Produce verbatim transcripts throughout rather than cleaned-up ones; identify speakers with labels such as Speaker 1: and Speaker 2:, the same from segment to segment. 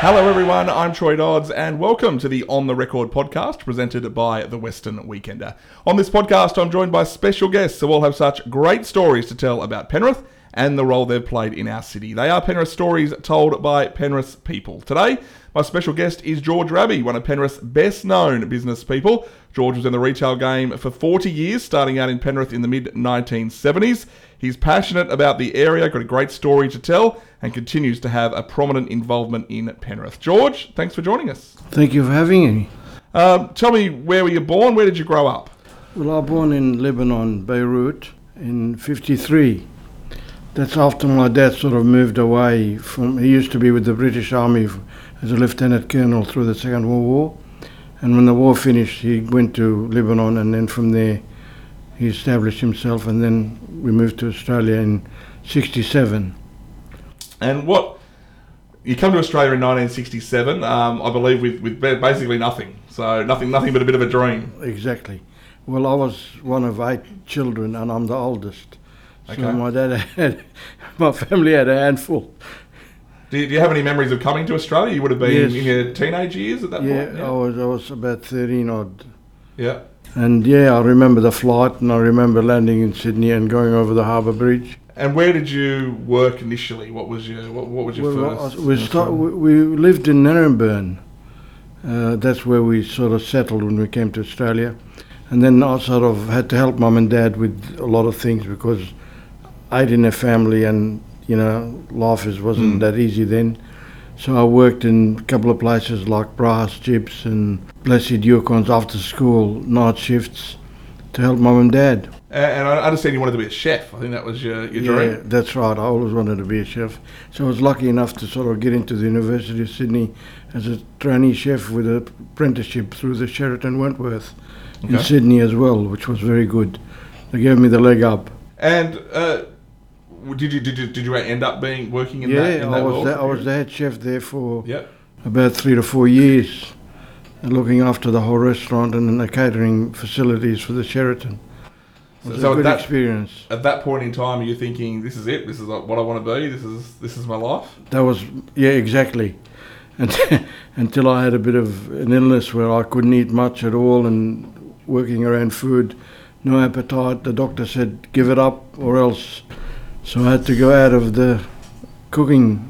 Speaker 1: Hello everyone, I'm Troy Dodds and welcome to the On The Record podcast presented by The Western Weekender. On this podcast I'm joined by special guests who all have such great stories to tell about Penrith and the role they've played in our city. They are Penrith stories told by Penrith people. Today, my special guest is George Raby, one of Penrith's best known business people. George was in the retail game for forty years, starting out in Penrith in the mid nineteen seventies. He's passionate about the area, got a great story to tell, and continues to have a prominent involvement in Penrith. George, thanks for joining us.
Speaker 2: Thank you for having me.
Speaker 1: Um, tell me, where were you born? Where did you grow up?
Speaker 2: Well, I was born in Lebanon, Beirut, in fifty-three. That's after my dad sort of moved away from, he used to be with the British Army as a lieutenant colonel through the Second World War. And when the war finished, he went to Lebanon, and then from there he established himself, and then we moved to Australia in sixty-seven.
Speaker 1: And what, you come to Australia in nineteen sixty-seven, um, I believe with, with basically nothing. So nothing, nothing but a bit of a dream.
Speaker 2: Exactly. Well, I was one of eight children, and I'm the oldest.
Speaker 1: Okay.
Speaker 2: So my dad had, my family had a handful.
Speaker 1: Do you, do you have any memories of coming to Australia? You would have been
Speaker 2: Yes.
Speaker 1: in your teenage years at that
Speaker 2: Yeah,
Speaker 1: point?
Speaker 2: I was I was about thirteen odd.
Speaker 1: Yeah.
Speaker 2: And yeah, I remember the flight, and I remember landing in Sydney and going over the Harbour Bridge.
Speaker 1: And where did you work initially? What was your what, what was your
Speaker 2: Well,
Speaker 1: first?
Speaker 2: we, start, we, we lived in Naremburn. Uh, that's where we sort of settled when we came to Australia. And then I sort of had to help mum and dad with a lot of things because I didn't have family, and you know, life is, wasn't
Speaker 1: Mm.
Speaker 2: that easy then. So I worked in a couple of places like Brass, Jibs and Blessed Yukons after school, night shifts, to help mum and dad.
Speaker 1: And, and I understand you wanted to be a chef. I think that was your, your
Speaker 2: Yeah,
Speaker 1: dream.
Speaker 2: that's right. I always wanted to be a chef. So I was lucky enough to sort of get into the University of Sydney as a trainee chef with an apprenticeship through the Sheraton Wentworth in
Speaker 1: Okay.
Speaker 2: Sydney as well, which was very good. They gave me the leg up.
Speaker 1: And uh, did you did you did you end up being working in
Speaker 2: yeah,
Speaker 1: that? In
Speaker 2: I
Speaker 1: that
Speaker 2: was
Speaker 1: world?
Speaker 2: the, I was the head chef there for
Speaker 1: Yep.
Speaker 2: about three to four years, and looking after the whole restaurant and the catering facilities for the Sheraton. It was
Speaker 1: So
Speaker 2: a
Speaker 1: at
Speaker 2: good
Speaker 1: that-
Speaker 2: experience.
Speaker 1: At that point in time, are you thinking, "This is it. This is what I want to be. This is this is my life."
Speaker 2: That was, yeah, exactly. And until I had a bit of an illness where I couldn't eat much at all, and working around food, no appetite. The doctor said, give it up or else. So I had to go out of the cooking.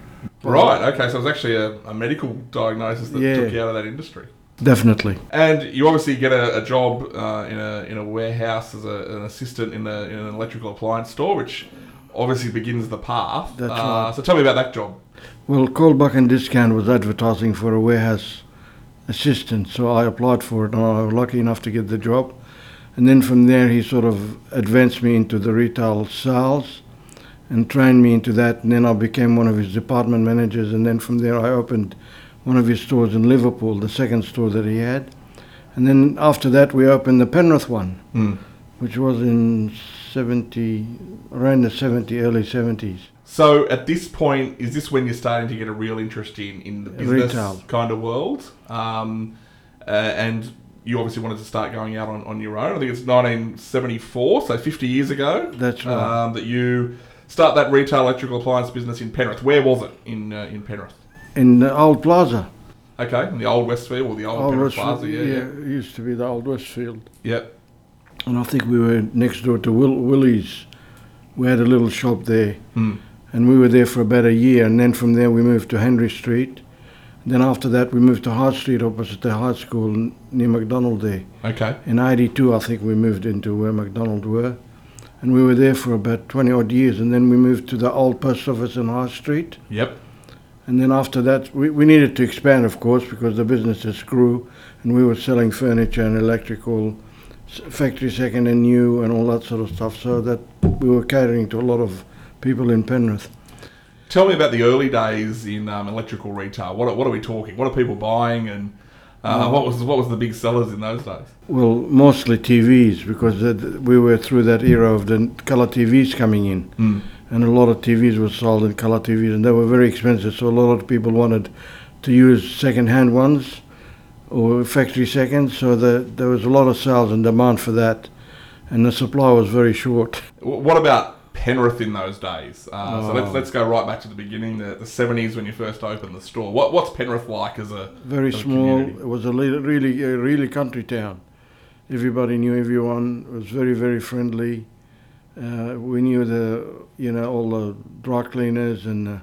Speaker 1: Right. Okay. So it was actually a, a medical diagnosis that
Speaker 2: Yeah.
Speaker 1: took you out of that industry.
Speaker 2: Definitely.
Speaker 1: And you obviously get a, a job uh, in a in a warehouse as a, an assistant in, a, in an electrical appliance store, which obviously begins the path.
Speaker 2: That's
Speaker 1: uh,
Speaker 2: right.
Speaker 1: So tell me about that job.
Speaker 2: Well, Coldbuck and Discount was advertising for a warehouse assistant, so I applied for it, and I was lucky enough to get the job. And then from there, he sort of advanced me into the retail sales and trained me into that. And then I became one of his department managers. And then from there, I opened one of his stores in Liverpool, the second store that he had. And then after that, we opened the Penrith one,
Speaker 1: Mm.
Speaker 2: which was in seventy, around the seventy, early seventies.
Speaker 1: So at this point, is this when you're starting to get a real interest in, in the business
Speaker 2: Retail.
Speaker 1: kind of world? Um, uh, and you obviously wanted to start going out on, on your own. I think it's nineteen seventy-four, so fifty years ago.
Speaker 2: That's right.
Speaker 1: Um, that you start that retail electrical appliance business in Penrith. Where was it in uh, in Penrith?
Speaker 2: In the old plaza.
Speaker 1: Okay, in the old Westfield or the old,
Speaker 2: Old
Speaker 1: Penrith
Speaker 2: Westfield,
Speaker 1: Plaza. Yeah, yeah.
Speaker 2: it used to be the old Westfield.
Speaker 1: Yep.
Speaker 2: And I think we were next door to Will, Willie's. We had a little shop there.
Speaker 1: Hmm.
Speaker 2: And we were there for about a year. And then from there we moved to Henry Street. Then after that we moved to High Street opposite the high school n- near McDonald there.
Speaker 1: Okay.
Speaker 2: In eighty-two I think we moved into where McDonald were. And we were there for about twenty odd years. And then we moved to the old post office in High Street.
Speaker 1: Yep.
Speaker 2: And then after that, we, we needed to expand, of course, because the business just grew, and we were selling furniture and electrical, s- factory second and new, and all that sort of stuff. So that we were catering to a lot of people in Penrith.
Speaker 1: Tell me about the early days in um, electrical retail. What are, what are we talking? What are people buying, and uh,
Speaker 2: Oh.
Speaker 1: what was what was the big sellers in those days?
Speaker 2: Well, mostly T Vs, because that, we were through that era of the colour T Vs coming in.
Speaker 1: Mm.
Speaker 2: And a lot of T Vs were sold in colour T Vs, and they were very expensive. So a lot of people wanted to use second-hand ones or factory seconds. So the, there was a lot of sales and demand for that, and the supply was very short.
Speaker 1: W- What about Penrith in those days? Uh, So let's let's go right back to the beginning, the, the seventies when you first opened the store. What what's Penrith like as a
Speaker 2: Very
Speaker 1: as a
Speaker 2: small.
Speaker 1: community?
Speaker 2: It was a li- really, a really country town. Everybody knew everyone. It was very, very friendly. Uh, we knew the, you know, all the dry cleaners and the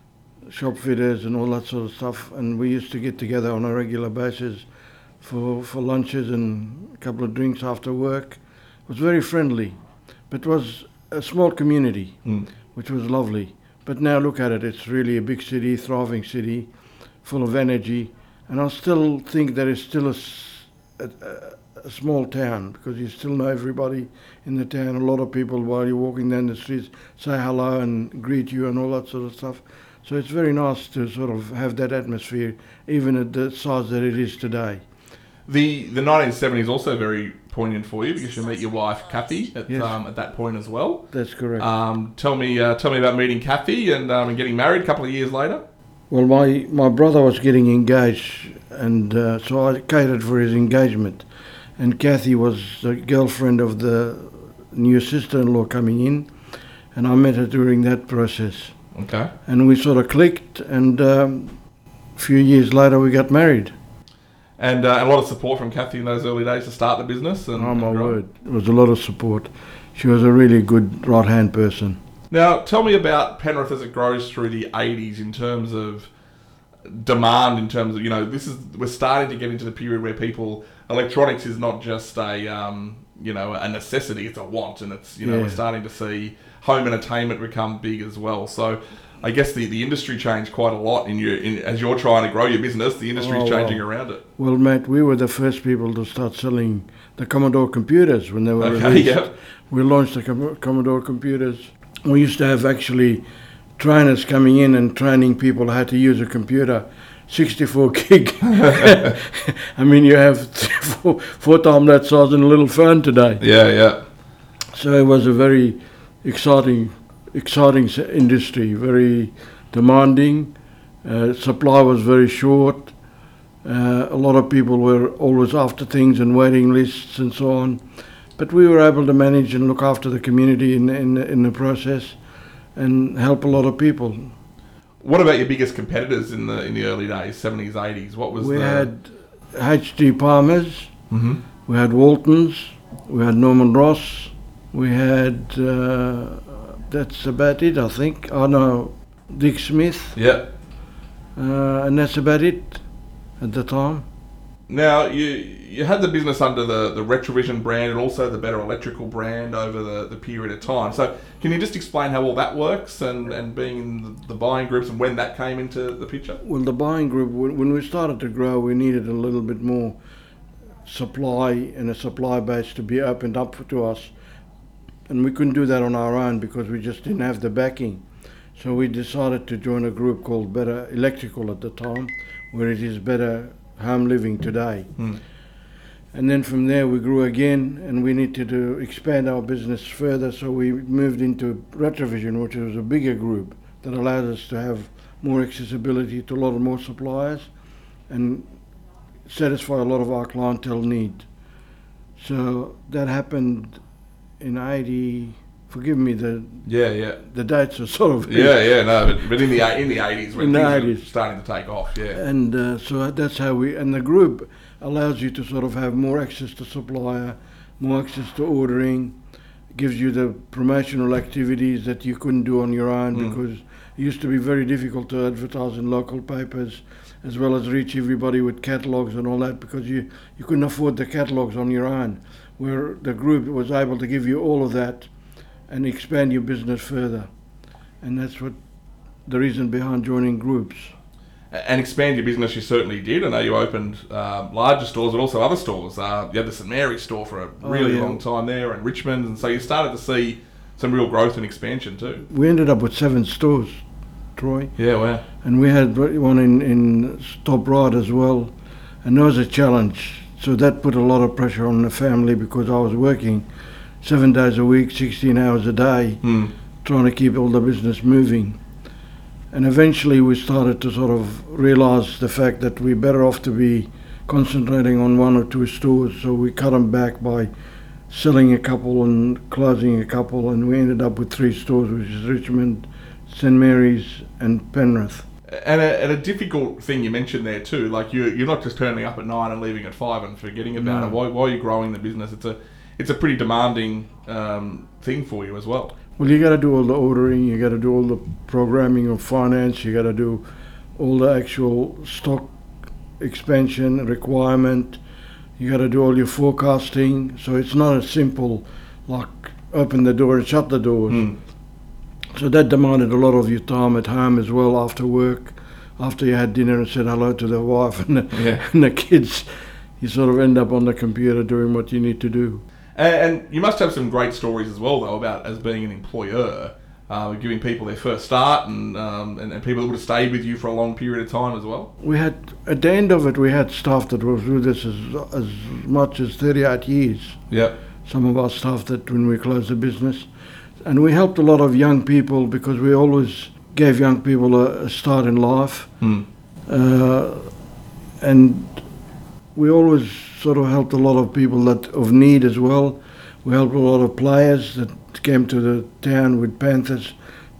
Speaker 2: shop fitters and all that sort of stuff. And we used to get together on a regular basis for, for lunches and a couple of drinks after work. It was very friendly, but it was a small community,
Speaker 1: Mm.
Speaker 2: which was lovely. But now look at it, it's really a big city, thriving city, full of energy. And I still think that it's still a, s- a- a- a small town because you still know everybody in the town. A lot of people, while you're walking down the streets, say hello and greet you and all that sort of stuff. So it's very nice to sort of have that atmosphere, even at the size that it is today.
Speaker 1: The the nineteen seventies also very poignant for you because you meet your wife Kathy at
Speaker 2: Yes.
Speaker 1: um, at that point as well.
Speaker 2: That's correct.
Speaker 1: Um, tell me uh, tell me about meeting Kathy and um, and getting married a couple of years later.
Speaker 2: Well, my, my brother was getting engaged, and uh, so I catered for his engagement. And Kathy was the girlfriend of the new sister-in-law coming in, and I met her during that process.
Speaker 1: Okay.
Speaker 2: And we sort of clicked, and um, a few years later we got married.
Speaker 1: And uh, a lot of support from Kathy in those early days to start the business. And,
Speaker 2: Oh, my
Speaker 1: and grow.
Speaker 2: word. It was a lot of support. She was a really good right-hand person.
Speaker 1: Now, tell me about Penrith as it grows through the eighties in terms of demand, in terms of, you know, this is, we're starting to get into the period where people, electronics is not just a, um, you know, a necessity, it's a want. And it's, you know,
Speaker 2: Yeah.
Speaker 1: we're starting to see home entertainment become big as well. So I guess the, the industry changed quite a lot in your, in, as you're trying to grow your business, the industry's
Speaker 2: Oh,
Speaker 1: changing
Speaker 2: wow.
Speaker 1: around it.
Speaker 2: Well, Matt, we were the first people to start selling the Commodore computers when they were
Speaker 1: Okay,
Speaker 2: released.
Speaker 1: yep.
Speaker 2: We launched the Com- Commodore computers. We used to have actually trainers coming in and training people how to use a computer, sixty-four gig. I mean, you have four, four times that size in a little phone today.
Speaker 1: Yeah, yeah.
Speaker 2: So it was a very exciting, exciting s- industry, very demanding. Uh, supply was very short. Uh, a lot of people were always after things and waiting lists and so on. But we were able to manage and look after the community in, in, in the process and help a lot of people.
Speaker 1: What about your biggest competitors in the in the early days, seventies, eighties? What was
Speaker 2: We
Speaker 1: the...
Speaker 2: had H D Palmer's,
Speaker 1: Mhm.
Speaker 2: we had Walton's, we had Norman Ross, we had, uh, that's about it, I think. Oh no, Dick Smith,
Speaker 1: Yeah.
Speaker 2: uh, and that's about it at the time.
Speaker 1: Now, you you had the business under the, the Retrovision brand and also the Better Electrical brand over the, the period of time. So can you just explain how all that works and, and being in the, the buying groups and when that came into the picture?
Speaker 2: Well, the buying group, when when we started to grow, we needed a little bit more supply and a supply base to be opened up to us. And we couldn't do that on our own because we just didn't have the backing. So we decided to join a group called Better Electrical at the time, where it is Better Home Living today.
Speaker 1: Hmm.
Speaker 2: And then from there we grew again, and we needed to expand our business further, so we moved into Retrovision, which was a bigger group that allowed us to have more accessibility to a lot of more suppliers and satisfy a lot of our clientele need. So that happened in eighty, forgive me, the
Speaker 1: Yeah, yeah.
Speaker 2: the dates are sort of...
Speaker 1: Yeah, yeah, no, but, but in the in the eighties when
Speaker 2: In the
Speaker 1: things were
Speaker 2: eighties.
Speaker 1: starting to take off, yeah.
Speaker 2: And uh, so that's how we, and the group allows you to sort of have more access to supplier, more access to ordering, gives you the promotional activities that you couldn't do on your own
Speaker 1: Mm.
Speaker 2: because it used to be very difficult to advertise in local papers as well as reach everybody with catalogues and all that because you, you couldn't afford the catalogues on your own, where the group was able to give you all of that and expand your business further. And that's what the reason behind joining groups.
Speaker 1: And expand your business, you certainly did. I know you opened um, larger stores, but also other stores. Uh, you had the St Mary's store for a
Speaker 2: Oh,
Speaker 1: really
Speaker 2: yeah.
Speaker 1: long time there, and Richmond, and so you started to see some real growth and expansion too.
Speaker 2: We ended up with seven stores, Troy,
Speaker 1: Yeah, wow.
Speaker 2: and we had one in, in Stop Right as well, and that was a challenge. So that put a lot of pressure on the family because I was working seven days a week, sixteen hours a day,
Speaker 1: Hmm.
Speaker 2: trying to keep all the business moving. And eventually we started to sort of realise the fact that we're better off to be concentrating on one or two stores, so we cut them back by selling a couple and closing a couple, and we ended up with three stores, which is Richmond, Saint Mary's and Penrith.
Speaker 1: And a, and a difficult thing you mentioned there too, like you, you're not just turning up at nine and leaving at five and forgetting about
Speaker 2: No.
Speaker 1: it. While, while you're growing the business, it's a it's a pretty demanding um, thing for you as well.
Speaker 2: Well, you got to do all the ordering, you got to do all the programming of finance, you got to do all the actual stock expansion requirement, you got to do all your forecasting. So it's not as simple like open the door and shut the doors.
Speaker 1: Mm.
Speaker 2: So that demanded a lot of your time at home as well, after work, after you had dinner and said hello to the wife and the,
Speaker 1: Yeah.
Speaker 2: and the kids. You sort of end up on the computer doing what you need to do.
Speaker 1: And, and you must have some great stories as well, though, about as being an employer, uh, giving people their first start and, um, and and people that would have stayed with you for a long period of time as well.
Speaker 2: We had, at the end of it, we had staff that was with us as, as much as thirty-eight years.
Speaker 1: Yep.
Speaker 2: Some of our staff that when we closed the business. And we helped a lot of young people because we always gave young people a, a start in life.
Speaker 1: Mm.
Speaker 2: Uh, and we always sort of helped a lot of people that of need as well. We helped a lot of players that came to the town with Panthers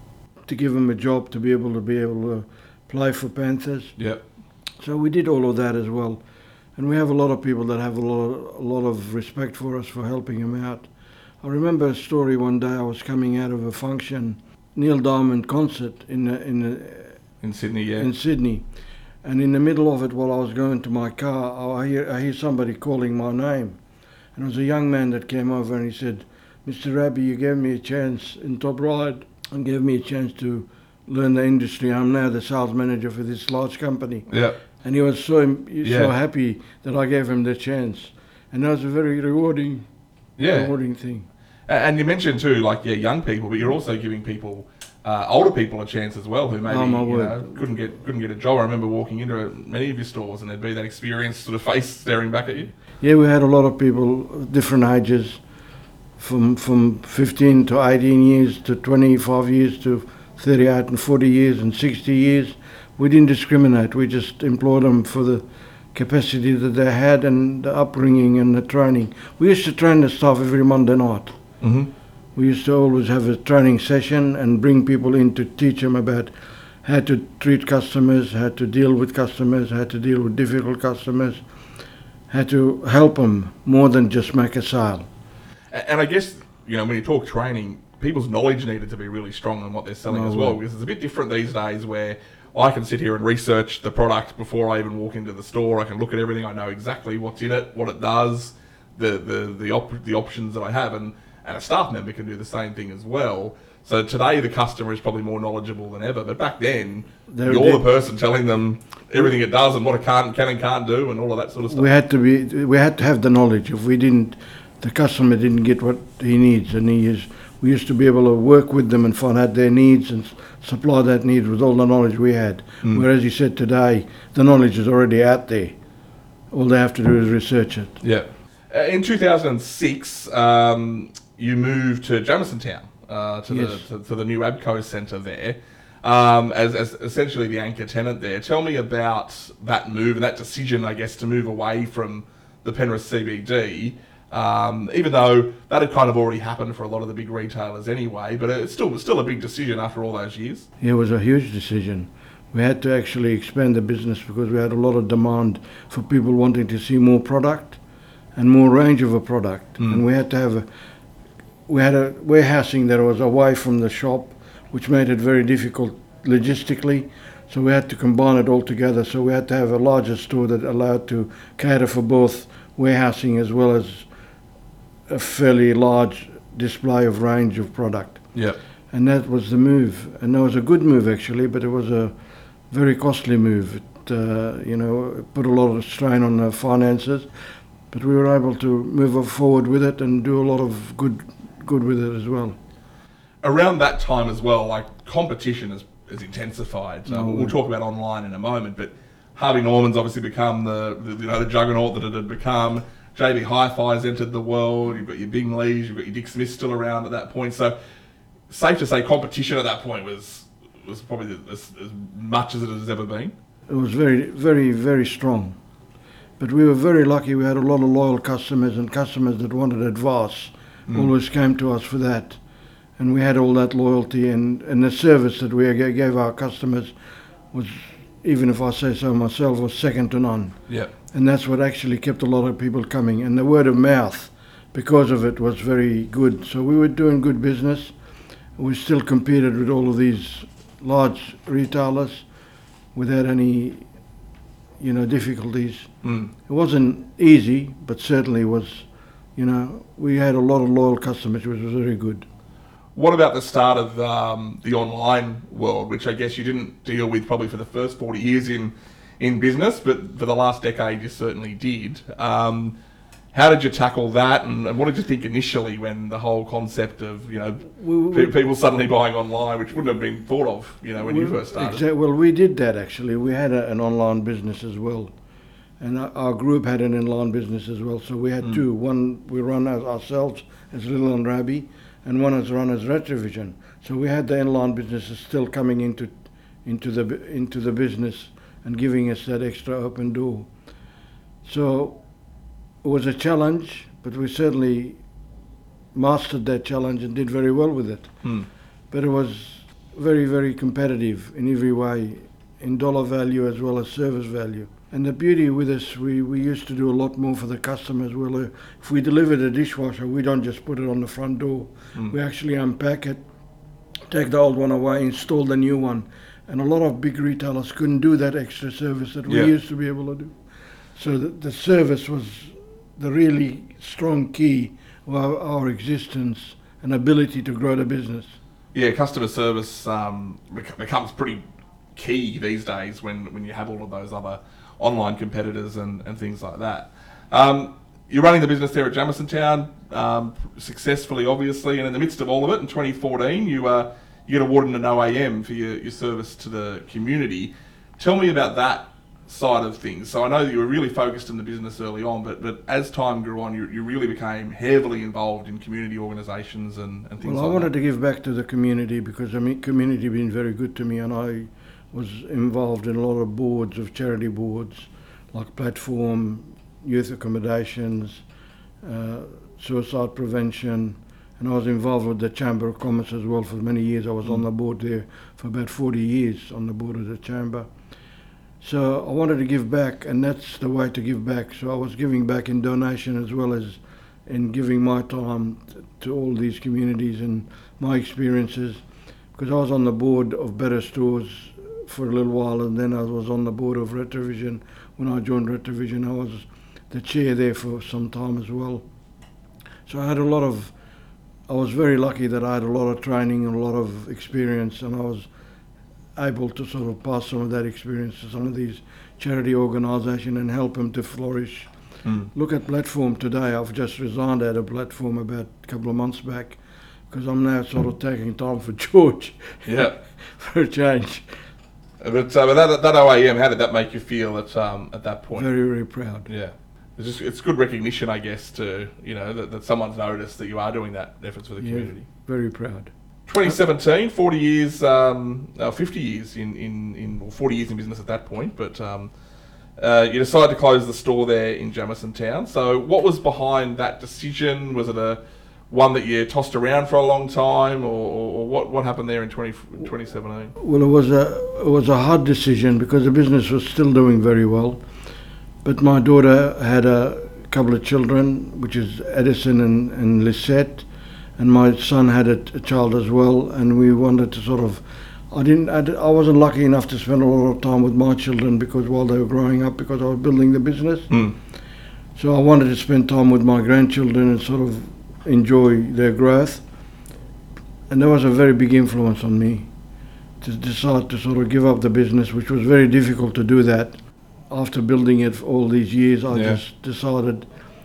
Speaker 2: to give them a job to be able to be able to play for Panthers.
Speaker 1: Yep.
Speaker 2: So we did all of that as well. And we have a lot of people that have a lot of, a lot of respect for us for helping them out. I remember a story one day. I was coming out of a function, Neil Diamond concert in the, in the,
Speaker 1: In Sydney, yeah.
Speaker 2: in Sydney, and in the middle of it, while I was going to my car, I hear I hear somebody calling my name, and it was a young man that came over and he said, "Mister Rabbi, you gave me a chance in Top Ride and gave me a chance to learn the industry. I'm now the sales manager for this large company."
Speaker 1: Yep.
Speaker 2: And he was so
Speaker 1: Yeah.
Speaker 2: so happy that I gave him the chance, and that was a very rewarding,
Speaker 1: Yeah.
Speaker 2: rewarding thing.
Speaker 1: A- And you mentioned too, like, yeah, young people, but you're also giving people, uh, older people a chance as well, who maybe
Speaker 2: Oh, my
Speaker 1: you
Speaker 2: word.
Speaker 1: know, couldn't get couldn't get a job. I remember walking into many of your stores, and there'd be that experienced sort of face staring back at you.
Speaker 2: Yeah, we had a lot of people, different ages, from from fifteen to eighteen years to twenty-five years to thirty-eight and forty years and sixty years. We didn't discriminate. We just employed them for the capacity that they had and the upbringing and the training. We used to train the staff every Monday night.
Speaker 1: Mm-hmm.
Speaker 2: We used to always have a training session and bring people in to teach them about how to treat customers, how to deal with customers, how to deal with difficult customers, how to help them more than just make a sale.
Speaker 1: A- And I guess, you know, when you talk training, people's knowledge needed to be really strong on what they're selling
Speaker 2: Oh,
Speaker 1: as well,
Speaker 2: right.
Speaker 1: because it's a bit different these days where I can sit here and research the product before I even walk into the store. I can look at everything. I know exactly what's in it, what it does, the the the, op- the options that I have, and, and a staff member can do the same thing as well. So today the customer is probably more knowledgeable than ever, but back then
Speaker 2: They're-
Speaker 1: you're
Speaker 2: they're-
Speaker 1: the person telling them everything it does and what it can, can and can't do and all of that sort of stuff.
Speaker 2: We had to be, we had to have the knowledge. If we didn't, the customer didn't get what he needs, and he is. We used to be able to work with them and find out their needs and s- supply that need with all the knowledge we had.
Speaker 1: Mm.
Speaker 2: Whereas you said today, the knowledge is already out there. All they have to do is research it.
Speaker 1: Yeah. Uh, In two thousand six, um, you moved to Jamison Town, uh, to,
Speaker 2: Yes.
Speaker 1: the, to, to the new Abco Centre there, um, as, as essentially the anchor tenant there. Tell me about that move and that decision, I guess, to move away from the Penrith C B D, um, even though that had kind of already happened for a lot of the big retailers anyway, but it's still, still a big decision after all those years.
Speaker 2: It was a huge decision. We had to actually expand the business because we had a lot of demand for people wanting to see more product and more range of a product.
Speaker 1: Mm.
Speaker 2: And we had to have a, we had a warehousing that was away from the shop, which made it very difficult logistically. So we had to combine it all together. So we had to have a larger store that allowed to cater for both warehousing as well as a fairly large display of range of product.
Speaker 1: Yeah.
Speaker 2: And that was the move. And that was a good move actually, but it was a very costly move. It, uh, you know, it put a lot of strain on the finances, but we were able to move forward with it and do a lot of good, good with it as well.
Speaker 1: Around that time as well, like competition has, has intensified. So
Speaker 2: Oh.
Speaker 1: we'll talk about online in a moment, but Harvey Norman's obviously become the, the you know the juggernaut that it had become. J B Hi-Fi's entered the world. You've got your Bing Lees, you've got your Dick Smiths still around at that point. So safe to say, competition at that point was was probably as, as much as it has ever been.
Speaker 2: It was very, very, very strong. But we were very lucky. We had a lot of loyal customers and customers that wanted advice. Mm. Always came to us for that. And we had all that loyalty, and, and the service that we gave our customers was, even if I say so myself, was second to none.
Speaker 1: Yeah.
Speaker 2: And that's what actually kept a lot of people coming. And the word of mouth, because of it, was very good. So we were doing good business. We still competed with all of these large retailers without any, you know, difficulties.
Speaker 1: Mm.
Speaker 2: It wasn't easy, but certainly was, you know, we had a lot of loyal customers, which was very good.
Speaker 1: What about the start of um, the online world, which I guess you didn't deal with probably for the first forty years in, in business, but for the last decade you certainly did. Um, how did you tackle that, and, and what did you think initially when the whole concept of, you know,
Speaker 2: we, we,
Speaker 1: pe- people suddenly buying online, which wouldn't have been thought of, you know, when
Speaker 2: we,
Speaker 1: you first started?
Speaker 2: Exactly. Well, we did that actually. We had a, an online business as well. And our, our group had an online business as well. So we had mm. two. One we run as ourselves as Little and Rabbi, and one is run as Retrovision. So we had the online businesses still coming into into the into the business and giving us that extra open door. So it was a challenge, but we certainly mastered that challenge and did very well with it.
Speaker 1: Hmm.
Speaker 2: But it was very, very competitive in every way, in dollar value as well as service value. And the beauty with us, we, we used to do a lot more for the customers. Well, uh, if we delivered a dishwasher, we don't just put it on the front door. Mm. We actually unpack it, take the old one away, install the new one. And a lot of big retailers couldn't do that extra service that we yeah. used to be able to do. So the, the service was the really strong key of our, our existence and ability to grow the business.
Speaker 1: Yeah, customer service um, becomes pretty key these days when, when you have all of those other online competitors and, and things like that. Um, you're running the business there at Jamison Town um, successfully, obviously, and in the midst of all of it, in twenty fourteen, you uh, you get awarded an O A M for your, your service to the community. Tell me about that side of things. So I know that you were really focused in the business early on, but but as time grew on, you, you really became heavily involved in community organisations and, and things
Speaker 2: well,
Speaker 1: like that.
Speaker 2: Well, I wanted to give back to the community because the community has been very good to me, and I was involved in a lot of boards of charity boards like Platform, Youth Accommodations, uh, Suicide Prevention, and I was involved with the Chamber of Commerce as well for many years. I was mm. on the board there for about forty years, on the board of the Chamber. So I wanted to give back, and that's the way to give back. So I was giving back in donation as well as in giving my time to all these communities and my experiences, because I was on the board of Better Stores for a little while, and then I was on the board of Retrovision. When I joined Retrovision, I was the chair there for some time as well. So I had a lot of, I was very lucky that I had a lot of training and a lot of experience, and I was able to sort of pass some of that experience to some of these charity organisations and help them to flourish. Mm. Look at Platform today. I've just resigned out of Platform about a couple of months back because I'm now sort of taking time for George.
Speaker 1: Yeah.
Speaker 2: For a change.
Speaker 1: But, uh, but that, that O A M, how did that make you feel at um, at that point?
Speaker 2: Very, very proud.
Speaker 1: Yeah. It's just, it's good recognition, I guess, to, you know, that, that someone's noticed that you are doing that efforts for the
Speaker 2: yeah,
Speaker 1: community.
Speaker 2: Very proud.
Speaker 1: twenty seventeen, forty years, um, uh, fifty years in, in, in, or forty years in business at that point, but um, uh, you decided to close the store there in Jamison Town. So what was behind that decision? Was it a one that you tossed around for a long time, or, or, or what, what happened there in twenty, twenty seventeen?
Speaker 2: Well, it was a it was a hard decision because the business was still doing very well, but my daughter had a couple of children, which is Edison and, and Lisette, and my son had a, a child as well, and we wanted to sort of, I didn't, I, I wasn't lucky enough to spend a lot of time with my children because while they were growing up, because I was building the business. Mm. So I wanted to spend time with my grandchildren and sort of enjoy their growth. And there was a very big influence on me to decide to sort of give up the business, which was very difficult to do that. After building it for all these years, I yeah. just decided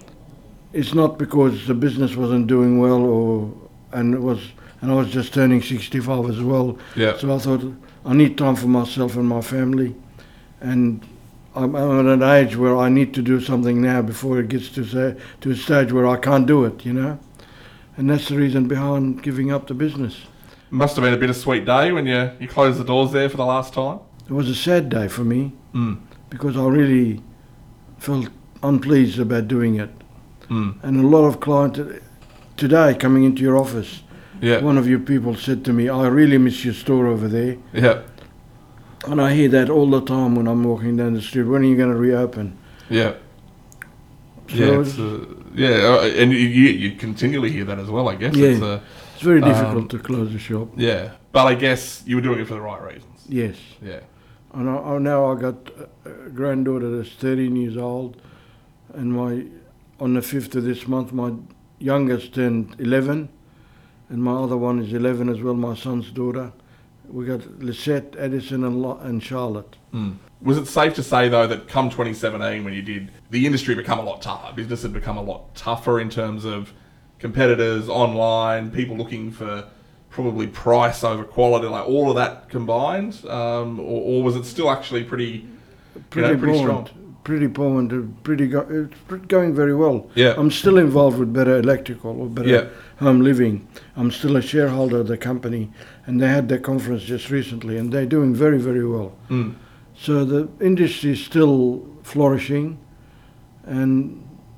Speaker 2: it's not because the business wasn't doing well, or and it was, and I was just turning sixty-five as well.
Speaker 1: Yeah.
Speaker 2: So I thought I need time for myself and my family, and I'm, I'm at an age where I need to do something now before it gets to say, to a stage where I can't do it, you know. And that's the reason behind giving up the business.
Speaker 1: Must have been a bittersweet day when you you closed the doors there for the last time.
Speaker 2: It was a sad day for me
Speaker 1: mm.
Speaker 2: because I really felt unpleased about doing it.
Speaker 1: Mm.
Speaker 2: And a lot of clients today coming into your office,
Speaker 1: Yeah.
Speaker 2: one of your people said to me, I really miss your store over there.
Speaker 1: Yeah.
Speaker 2: And I hear that all the time when I'm walking down the street. When are you going to reopen?
Speaker 1: Yeah.
Speaker 2: So
Speaker 1: Yeah, it's, uh, yeah, uh, and you, you you continually hear that as well, I guess.
Speaker 2: Yeah.
Speaker 1: It's, uh,
Speaker 2: it's very difficult
Speaker 1: Um,
Speaker 2: to close a shop.
Speaker 1: yeah, but I guess you were doing it for the right reasons.
Speaker 2: Yes.
Speaker 1: Yeah.
Speaker 2: And I, I now I got a granddaughter that's thirteen years old, and my on the fifth of this month my youngest turned eleven, and my other one is eleven as well. My son's daughter. We got Lisette, Addison, and Lo- and Charlotte.
Speaker 1: Mm. Was it safe to say though that come twenty seventeen, when you did, the industry become a lot tougher? Business had become a lot tougher in terms of competitors online, people looking for probably price over quality, like all of that combined, um, or, or was it still actually pretty,
Speaker 2: Pretty,
Speaker 1: you know, pretty
Speaker 2: buoyant,
Speaker 1: strong?
Speaker 2: pretty buoyant, uh, pretty go- it's pr- going very well.
Speaker 1: Yeah.
Speaker 2: I'm still involved with Better Electrical or Better
Speaker 1: Yeah.
Speaker 2: Home Living. I'm still a shareholder of the company, and they had their conference just recently, and they're doing very, very well.
Speaker 1: Mm.
Speaker 2: So the industry is still flourishing and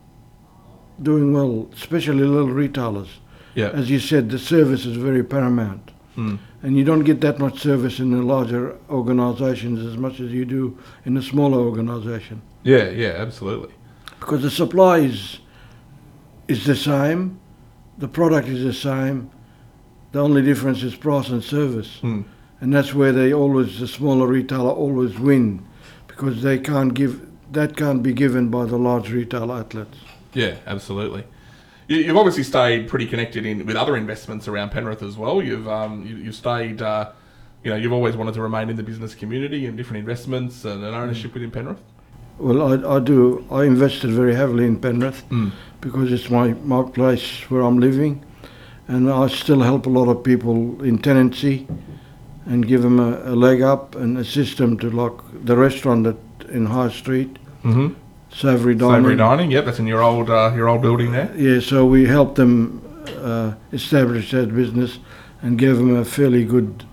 Speaker 2: doing well, especially little retailers.
Speaker 1: Yeah.
Speaker 2: As you said, the service is very paramount.
Speaker 1: Mm.
Speaker 2: And you don't get that much service in the larger organisations as much as you do in a smaller organisation.
Speaker 1: Yeah, yeah, absolutely.
Speaker 2: Because the supply is, is the same, the product is the same, the only difference is price and service.
Speaker 1: Mm.
Speaker 2: And that's where they always, the smaller retailer always win, because they can't give, that can't be given by the large retail outlets.
Speaker 1: Yeah, absolutely. You, you've obviously stayed pretty connected in with other investments around Penrith as well. You've um, you, you've stayed, uh, you know, you've always wanted to remain in the business community and different investments and an ownership within Penrith.
Speaker 2: Well, I, I do, I invested very heavily in Penrith
Speaker 1: Mm.
Speaker 2: because it's my, my place where I'm living, and I still help a lot of people in tenancy and give them a, a leg up and assist them to, like the restaurant at, in High Street,
Speaker 1: Mm-hmm.
Speaker 2: Savory Dining.
Speaker 1: Savory Dining, yep, that's in your old uh, your old building there.
Speaker 2: Yeah, so we helped them uh, establish that business and gave them a fairly good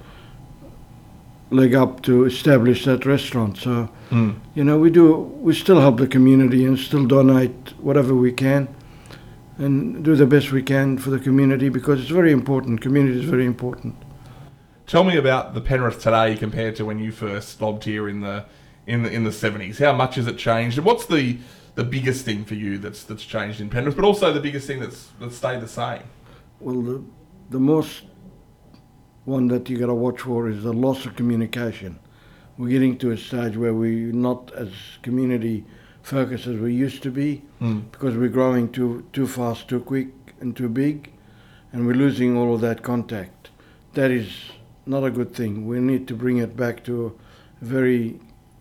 Speaker 2: leg up to establish that restaurant. So,
Speaker 1: Mm.
Speaker 2: you know, we do, we still help the community and still donate whatever we can and do the best we can for the community, because it's very important. Community is very important.
Speaker 1: Tell me about the Penrith today compared to when you first lobbed here in the in the in the seventies. How much has it changed, and what's the the biggest thing for you that's that's changed in Penrith, but also the biggest thing that's that's stayed the same?
Speaker 2: Well, the, the most one that you got to watch for is the loss of communication. We're getting to a stage where we're not as community focused as we used to be,
Speaker 1: Mm.
Speaker 2: because we're growing too too fast, too quick, and too big, and we're losing all of that contact. That is not a good thing. We need to bring it back to a very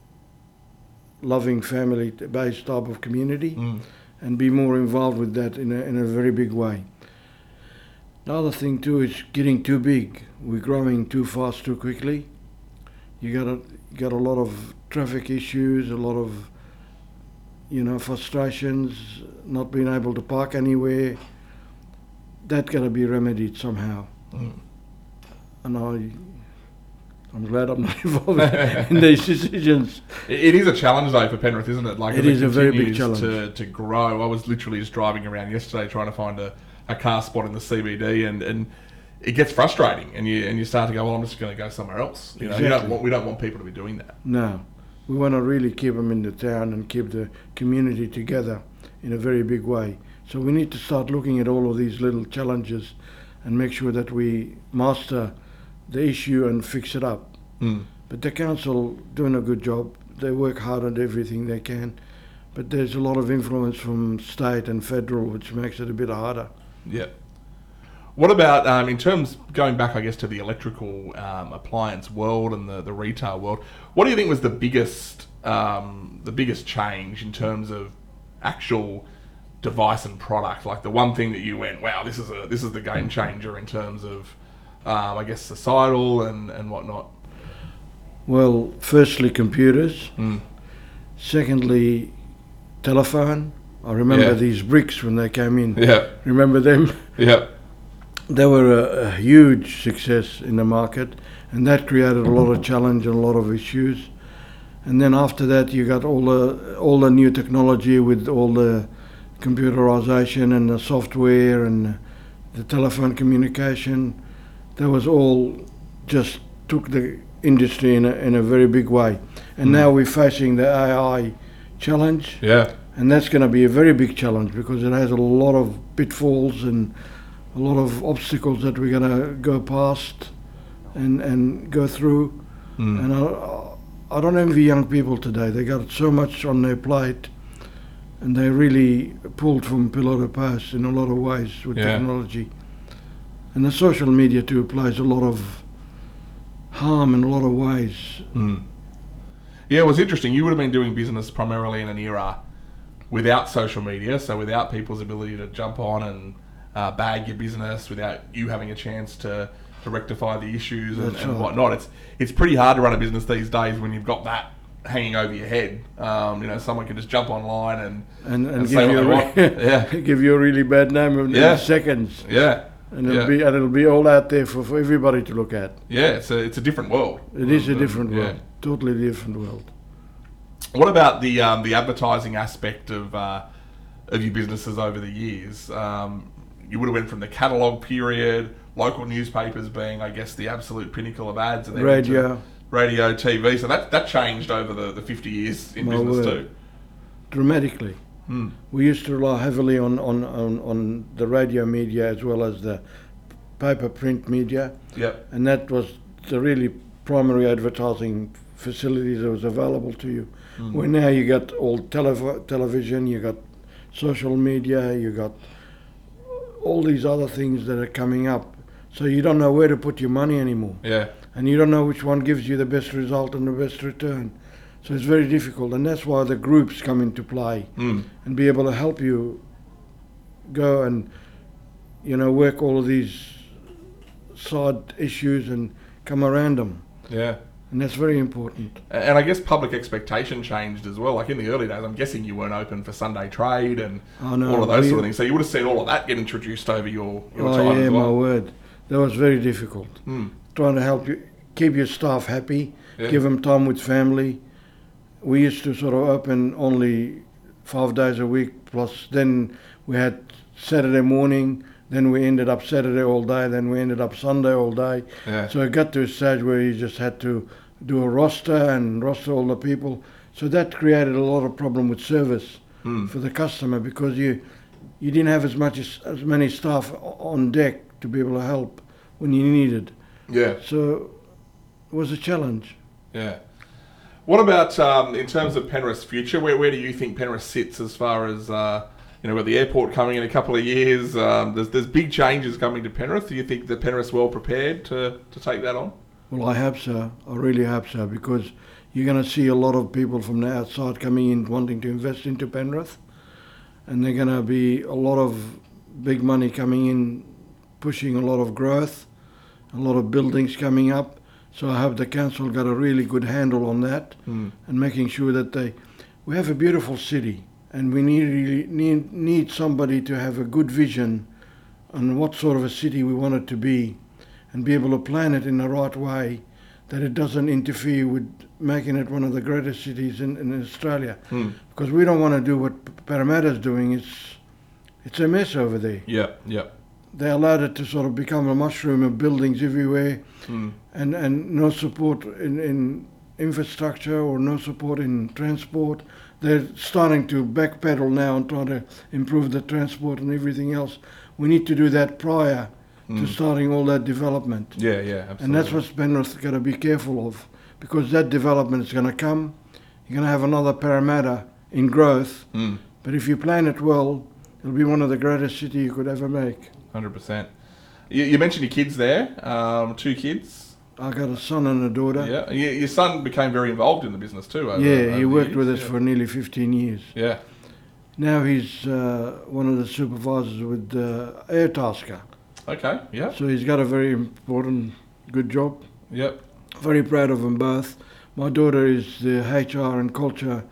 Speaker 2: loving, family-based type of community,
Speaker 1: Mm.
Speaker 2: and be more involved with that in a, in a very big way. The other thing too is getting too big. We're growing too fast, too quickly. You got a, you got a lot of traffic issues, a lot of, you know, frustrations, not being able to park anywhere. That got to be remedied somehow.
Speaker 1: Mm.
Speaker 2: And I, I'm glad I'm not involved in these decisions.
Speaker 1: It it is a challenge though for Penrith, isn't it? Like
Speaker 2: It
Speaker 1: as
Speaker 2: is a very big
Speaker 1: continues
Speaker 2: challenge.
Speaker 1: to to grow. I was literally just driving around yesterday trying to find a, a car spot in the C B D, and, and it gets frustrating, and you and you start to go, well, I'm just going to go somewhere else. You know, you don't
Speaker 2: Exactly.
Speaker 1: want, we don't want people to be doing that.
Speaker 2: No, we want to really keep them in the town and keep the community together in a very big way. So we need to start looking at all of these little challenges and make sure that we master the issue and fix it up.
Speaker 1: Mm.
Speaker 2: But the council doing a good job. They work hard at everything they can, but there's a lot of influence from state and federal, which makes it a bit harder.
Speaker 1: Yeah. What about um, in terms going back, I guess, to the electrical um, appliance world and the, the retail world? What do you think was the biggest um, the biggest change in terms of actual device and product? Like the one thing that you went, wow, this is a this is the game changer in terms of um, I guess societal and, and whatnot.
Speaker 2: Well, firstly, computers.
Speaker 1: Mm.
Speaker 2: Secondly, telephone. I remember
Speaker 1: Yeah.
Speaker 2: these bricks when they came in.
Speaker 1: Yeah.
Speaker 2: Remember them?
Speaker 1: Yeah.
Speaker 2: They were a, a huge success in the market, and that created a lot of challenge and a lot of issues. And then after that, you got all the all the new technology with all the computerization and the software and the telephone communication. That was all just took the industry in a, in a very big way. And
Speaker 1: Mm.
Speaker 2: now we're facing the A I challenge.
Speaker 1: Yeah.
Speaker 2: And that's going to be a very big challenge because it has a lot of pitfalls and a lot of obstacles that we're going to go past and, and go through.
Speaker 1: Mm.
Speaker 2: And I, I don't envy young people today. They got so much on their plate and they really pulled from pillar to post in a lot of ways with
Speaker 1: Yeah.
Speaker 2: technology. And the social media too plays a lot of harm in a lot of ways.
Speaker 1: Mm. Yeah, it was interesting. You would have been doing business primarily in an era without social media, so without people's ability to jump on and uh, bag your business, without you having a chance to, to rectify the issues and,
Speaker 2: That's
Speaker 1: and
Speaker 2: right.
Speaker 1: whatnot. It's it's pretty hard to run a business these days when you've got that hanging over your head. Um, you know, someone can just jump online and
Speaker 2: And, and,
Speaker 1: And
Speaker 2: give,
Speaker 1: say
Speaker 2: you
Speaker 1: what
Speaker 2: a
Speaker 1: they want.
Speaker 2: re-
Speaker 1: Yeah.
Speaker 2: give you a really bad name in
Speaker 1: Yeah.
Speaker 2: seconds.
Speaker 1: yeah,
Speaker 2: And it'll
Speaker 1: Yeah.
Speaker 2: be and it'll be all out there for, for everybody to look at.
Speaker 1: yeah, it's a it's a different world.
Speaker 2: It is a
Speaker 1: Um,
Speaker 2: different
Speaker 1: yeah.
Speaker 2: world, totally different world.
Speaker 1: What about the um, the advertising aspect of uh, of your businesses over the years? Um, you would have went from the catalogue period, local newspapers being, I guess, the absolute pinnacle of ads, and then into
Speaker 2: Radio,
Speaker 1: radio, T V. So that that changed over the, the fifty years in
Speaker 2: My
Speaker 1: business
Speaker 2: word.
Speaker 1: too.
Speaker 2: dramatically.
Speaker 1: Hmm.
Speaker 2: We used to rely heavily on, on, on, on the radio media as well as the paper print media,
Speaker 1: Yep.
Speaker 2: and that was the really primary advertising facilities that was available to you.
Speaker 1: Mm.
Speaker 2: Where now you got all telev- television, you got social media, you got all these other things that are coming up. So you don't know where to put your money anymore,
Speaker 1: Yeah.
Speaker 2: and you don't know which one gives you the best result and the best return. So it's very difficult, and that's why the groups come into play
Speaker 1: Mm.
Speaker 2: and be able to help you go and, you know, work all of these side issues and come around them.
Speaker 1: Yeah.
Speaker 2: And that's very important.
Speaker 1: And I guess public expectation changed as well. Like in the early days, I'm guessing you weren't open for Sunday trade and
Speaker 2: Oh, no,
Speaker 1: all of those
Speaker 2: we-
Speaker 1: sort of things. So you would have seen all of that get introduced over your, your
Speaker 2: Oh
Speaker 1: time
Speaker 2: yeah,
Speaker 1: as
Speaker 2: my
Speaker 1: well.
Speaker 2: word. That was very difficult.
Speaker 1: Mm.
Speaker 2: Trying to help you, keep your staff happy,
Speaker 1: Yeah.
Speaker 2: give them time with family. We used to sort of open only five days a week, plus then we had Saturday morning, then we ended up Saturday all day, then we ended up Sunday all day.
Speaker 1: Yeah.
Speaker 2: So it got to a stage where you just had to do a roster and roster all the people. So that created a lot of problem with service
Speaker 1: Mm.
Speaker 2: for the customer because you you didn't have as much as, as many staff o- on deck to be able to help when you needed.
Speaker 1: Yeah.
Speaker 2: So it was a challenge.
Speaker 1: Yeah. What about um, in terms of Penrith's future? Where where do you think Penrith sits as far as uh, you know, with the airport coming in a couple of years? Um, there's there's big changes coming to Penrith. Do you think that Penrith's well prepared to, to take that on?
Speaker 2: Well, I hope so. I really hope so because you're going to see a lot of people from the outside coming in wanting to invest into Penrith, and they're going to be a lot of big money coming in, pushing a lot of growth, a lot of buildings coming up. So I hope the council got a really good handle on that
Speaker 1: Mm.
Speaker 2: and making sure that they. We have a beautiful city, and we need really need need somebody to have a good vision on what sort of a city we want it to be, and be able to plan it in the right way, that it doesn't interfere with making it one of the greatest cities in, in Australia.
Speaker 1: Mm.
Speaker 2: Because we don't want to do what Parramatta's doing. It's it's a mess over there.
Speaker 1: Yeah. Yeah.
Speaker 2: They allowed it to sort of become a mushroom of buildings everywhere,
Speaker 1: Mm.
Speaker 2: and, and no support in, in infrastructure or no support in transport. They're starting to backpedal now and try to improve the transport and everything else. We need to do that prior to
Speaker 1: Mm.
Speaker 2: starting all that development.
Speaker 1: Yeah. Yeah. Absolutely.
Speaker 2: And that's what Penrith got to be careful of, because that development is going to come. You're going to have another Parramatta in growth,
Speaker 1: Mm.
Speaker 2: but if you plan it well, it'll be one of the greatest cities you could ever make.
Speaker 1: Hundred percent. You, you mentioned your kids there. Um, two kids.
Speaker 2: I got a son and a daughter.
Speaker 1: Yeah. Your, your son became very involved in the business too. Over,
Speaker 2: Yeah,
Speaker 1: over
Speaker 2: he
Speaker 1: the
Speaker 2: worked
Speaker 1: years.
Speaker 2: with us
Speaker 1: Yeah.
Speaker 2: for nearly fifteen years.
Speaker 1: Yeah.
Speaker 2: Now he's uh, one of the supervisors with uh, Airtasker.
Speaker 1: Okay. Yeah.
Speaker 2: So he's got a very important, good job.
Speaker 1: Yep.
Speaker 2: Very proud of them both. My daughter is the H R and culture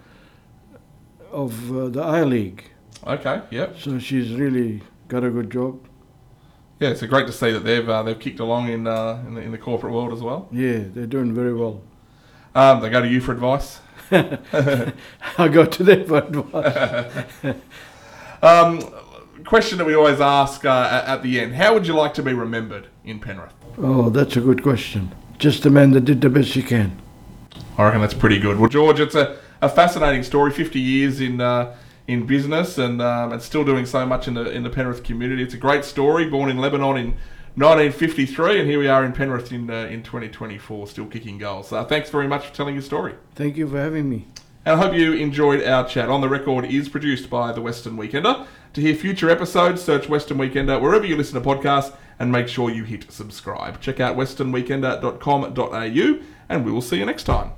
Speaker 2: of uh, the A-League.
Speaker 1: Okay. Yep.
Speaker 2: So she's really got a good job.
Speaker 1: Yeah. It's great to see that they've uh, they've kicked along in uh, in, the, in the corporate world as well.
Speaker 2: Yeah, they're doing very well.
Speaker 1: Um, they go to you for advice.
Speaker 2: I go to them for advice.
Speaker 1: um, question that we always ask uh, at, at the end: how would you like to be remembered in Penrith?
Speaker 2: Oh, that's a good question. Just the man that did the best he can.
Speaker 1: I reckon that's pretty good. Well, George, it's a, a fascinating story. Fifty years in uh, in business and um, and still doing so much in the in the Penrith community. It's a great story. Born in Lebanon in nineteen fifty-three, and here we are in Penrith in uh, in twenty twenty-four, still kicking goals. Uh, thanks very much for telling your story.
Speaker 2: Thank you for having me.
Speaker 1: And I hope you enjoyed our chat. On the Record is produced by the Western Weekender. To hear future episodes, search Western Weekender wherever you listen to podcasts, and make sure you hit subscribe. Check out western weekender dot com dot a u, and we will see you next time.